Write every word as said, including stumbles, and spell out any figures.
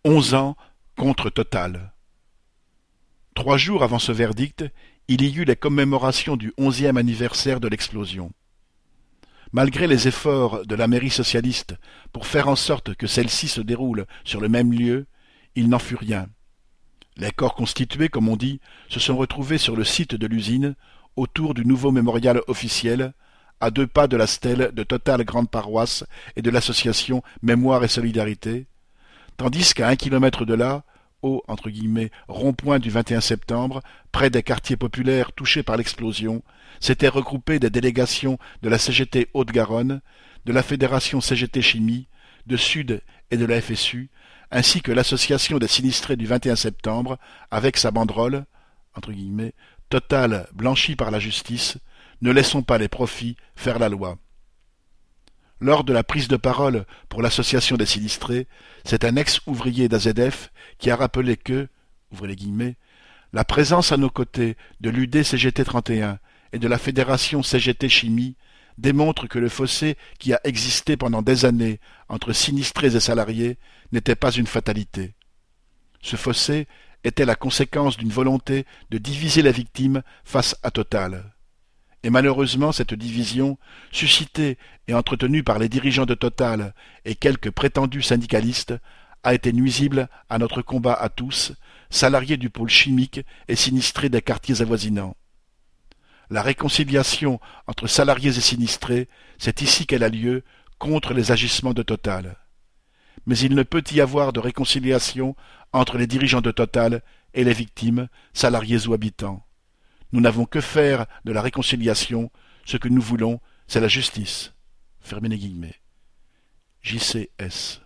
Onze ans contre Total. Trois jours avant ce verdict, il y eut les commémorations du onzième anniversaire de l'explosion. Malgré les efforts de la mairie socialiste pour faire en sorte que celle-ci se déroule sur le même lieu, il n'en fut rien. Les corps constitués, comme on dit, se sont retrouvés sur le site de l'usine, autour du nouveau mémorial officiel, à deux pas de la stèle de Total Grande Paroisse et de l'association Mémoire et Solidarité, tandis qu'à un kilomètre de là, au entre guillemets, rond-point du vingt et un septembre, près des quartiers populaires touchés par l'explosion, s'étaient regroupées des délégations de la C G T Haute-Garonne, de la Fédération C G T Chimie, de Sud et de la F S U, ainsi que l'association des sinistrés du vingt et un septembre, avec sa banderole, entre guillemets, Total blanchi par la justice, ne laissons pas les profits faire la loi. Lors de la prise de parole pour l'association des sinistrés, c'est un ex-ouvrier d'A Z F qui a rappelé que, ouvrez les guillemets, la présence à nos côtés de l'U D C G T trente et un et de la Fédération C G T Chimie démontre que le fossé qui a existé pendant des années entre sinistrés et salariés n'était pas une fatalité. Ce fossé était la conséquence d'une volonté de diviser la victime face à Total. Et malheureusement, cette division, suscitée et entretenue par les dirigeants de Total et quelques prétendus syndicalistes, a été nuisible à notre combat à tous, salariés du pôle chimique et sinistrés des quartiers avoisinants. La réconciliation entre salariés et sinistrés, c'est ici qu'elle a lieu, contre les agissements de Total. Mais il ne peut y avoir de réconciliation entre les dirigeants de Total et les victimes, salariés ou habitants. Nous n'avons que faire de la réconciliation, ce que nous voulons, c'est la justice. Fermez les guillemets. J C S